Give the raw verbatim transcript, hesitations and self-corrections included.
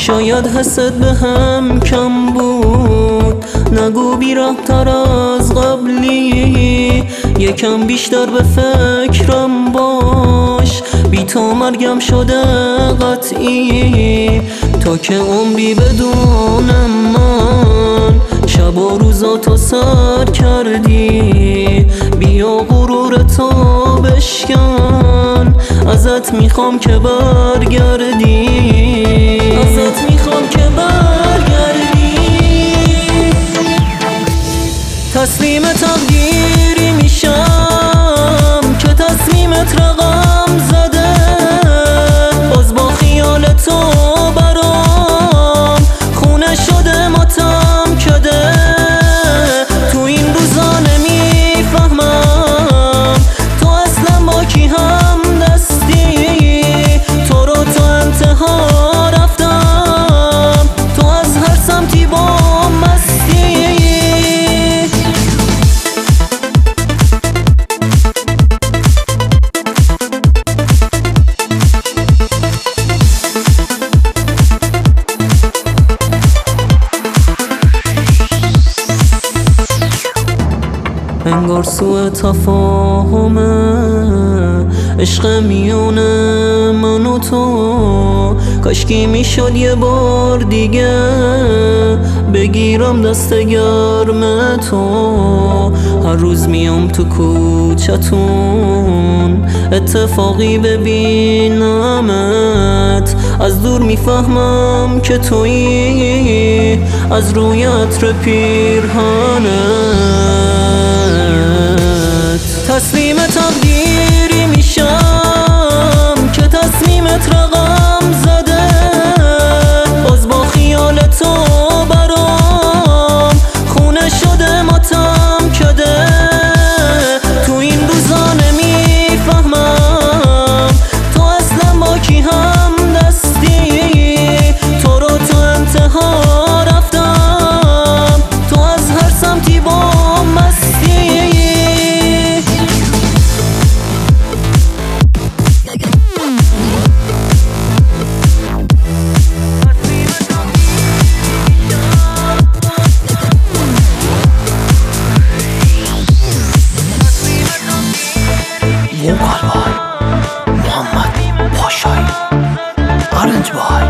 شاید حسد به هم کم بود، نگو بی‌رحم‌تر از قبلی. یکم بیشتر به فکرم باش، بی تو مرگم شده قطعی. تا که عمری بدونم من شب و روزاتو سر کردی. بیا غرورتو بشکن، ازت میخوام که برگردی، ازت میخوام که برگردی. تسلیم تقدیری میشم که تصمیمت رقم زده. باز با خیال تو برام خونه شده ماتم کده. تو این روزا نمیفهمم تو اصلا با کی هم دستی. تو رو تو انتها رفتم، تو از هر سمتی با مستی. انگار سوء تفاهمه عشق میونه من و تو. کاشکی میشد یه بار دیگه بگیرم دست گرم تو. هر روز میام تو کوچتون اتفاقی ببینمت. از دور میفهمم که تویی، از روی عطر پیرهنت. تسلیم تقدیری میشم که تصمیمت رقم زده. باز با خیال تو برام خونه شده ماتم کده. تو این روزا نمیفهمم تو اصلا با کی هم دستی. تو رو تو انتها رفتم، تو از هر سمتی با مستی. محمد پاشایی، آرنج بای.